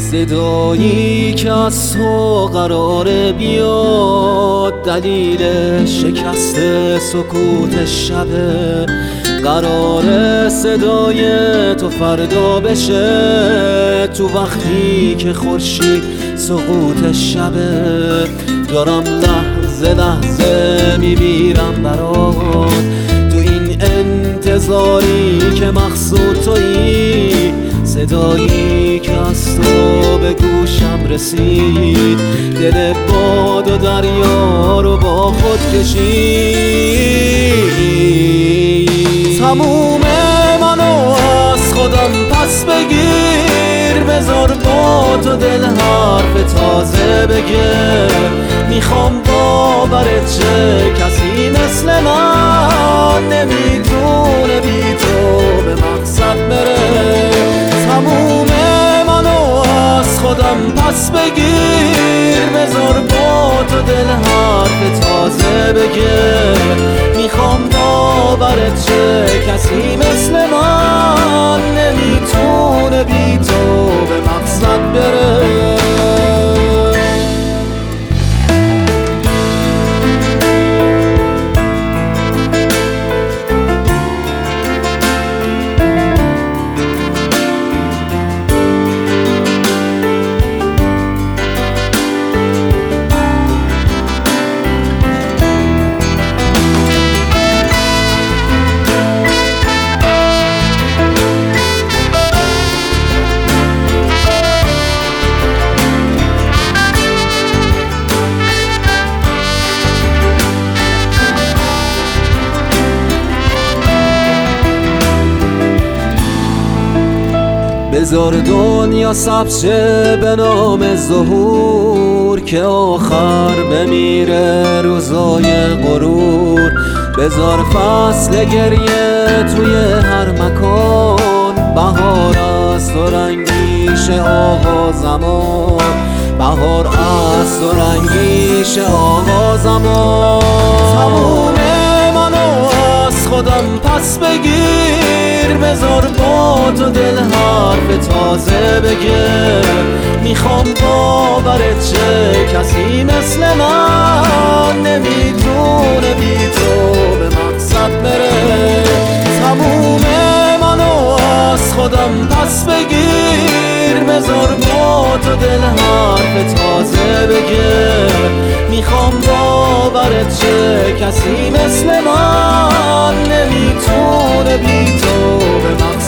صدایی که از تو قراره بیاد دلیل شکست سکوت شبه، قراره صدای تو فردا بشه تو وقتی که خورشید سقوط شبه. دارم لحظه لحظه میمیرم برات تو این انتظاری که مقصود تویی، صدایی که از تو به گوشم رسید دل باد و دریا رو با خود کشید. تموم منو از خودم پس بگیر، بذار با تو دل حرف تازه بگه. میخوام باورت شه کسی مثل من نمیتونه بی تو به مقصد بره. تموم منو از خودم پس بگیر، بذار با تو دل حرف تازه بگه. میخوام باورت شه کسی مثل من نمیتونه بی تو به مقصد بره. بذار دنیا سبز شه به نام ظهور که آخر بمیره روزای غرور. بذار فصل گریه توی هر مکان، بهار از تو رنگیش آقا زمان. بهار از تو رنگیش آقا زمان. تموم منو از خودم پس بگیر، بذار با تو دل حرف تازه بگه. میخوام باورت شه کسی مثل من نمیتونه بی تو به مقصد بره. تموم منو از خودم پس بگیر، بذار با تو دل حرف تازه بگه. میخوام باورت شه کسی مثل من نمیتونه بی تو به مقصد